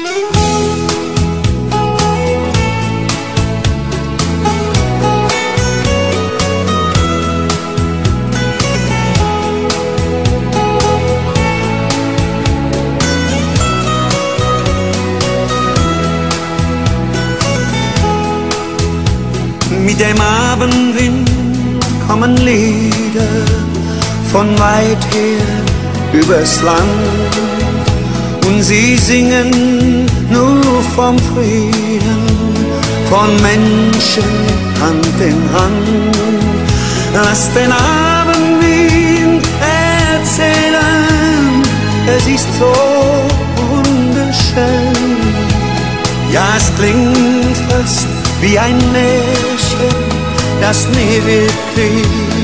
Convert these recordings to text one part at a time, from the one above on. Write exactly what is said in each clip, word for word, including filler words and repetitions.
Mit dem Abendwind kommen Lieder von weit her übers Land und sie singen nur vom Frieden, von Menschen Hand in Hand. Lass den Abendwind erzählen, es ist so wunderschön. Ja, es klingt fast wie ein Märchen, das nie wirklich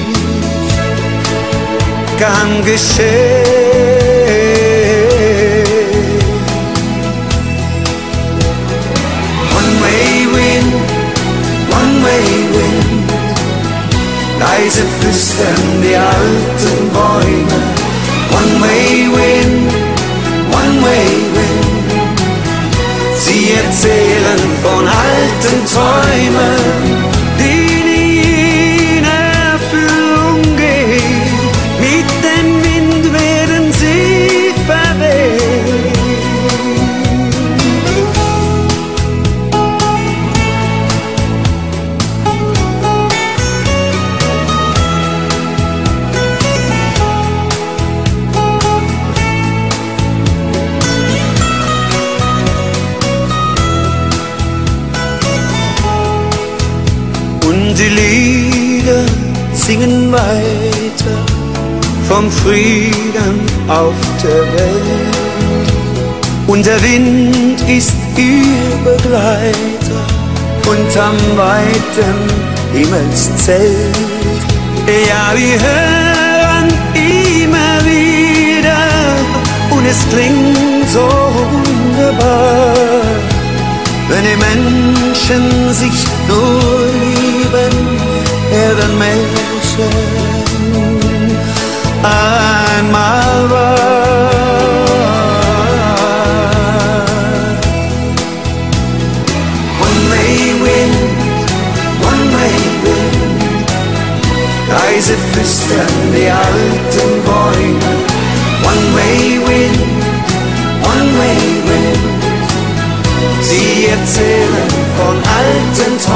kann geschehen. One way wind, one way wind, leise flüstern die alten Bäume. One way wind, one way wind, sie erzählen von alten Träumen, die nie in Erfüllung gehen. Mit dem Wind werden sie verweht. Die Lieder singen weiter vom Frieden auf der Welt. Und der Wind ist ihr Begleiter unterm weiten Himmelszelt. Ja, wir hören immer wieder und es klingt so wunderbar, wenn die Menschen sich nur lieben, werden Menschen einmal wahr. One way wind, one way wind, leise flüstern die alten Bäume. One way wind, one way wind, sie erzählen von alten Träumen.